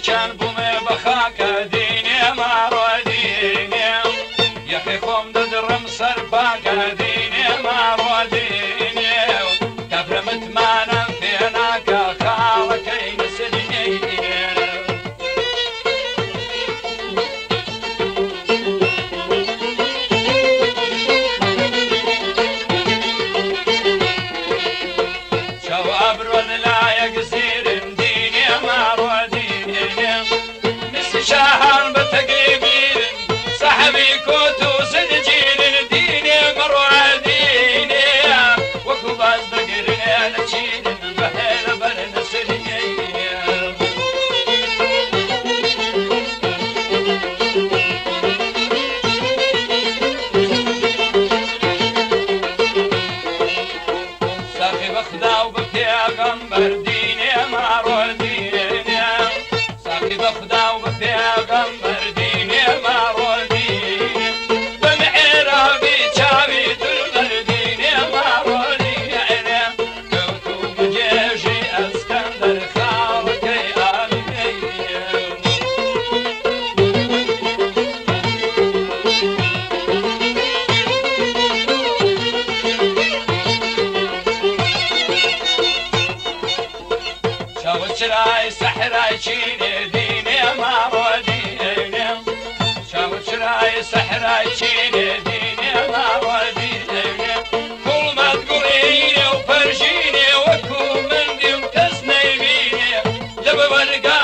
چند بومێ بەخاکە دینێ ماڕۆدینێ یەخی خۆم دەدڕم سەر پاکە دینێ ماڕۆدینێ کەفرە متمانم پێ ناکە خاڵەکەی نسرینێ شەو ئەبرۆن لایەک زیرم دینێ ماڕۆدینێ مثل شاهان بەتەگەیبیرن سەحەبی کۆت و زنجیرن دینێ مەڕۆدینێ وەکو باز دەگرنێ لە چیرن بەهێلە بەر نەسرینێ ساقی بەخدا و بە پێغەمبەر دینێ ماڕۆدینێ ساقی بەخدا و بە پێغەمبەر دینێ ماڕۆدینێ بە مێرابی چاوی دولبەر دینێ ماڕۆدینێ کەوتو بەجێژی ئەسکەندەر خاڵەکەی ئامینێ شەو چرای سەحرای چینێ دینێ ماڕۆدینێ شەو چرای سەحرای چینێ دینێ ماڕۆدینێ گوڵمەت گوڵینێ و پەرژینێ وەکو مندی و کەس نەیبینێ لە بەوەرگا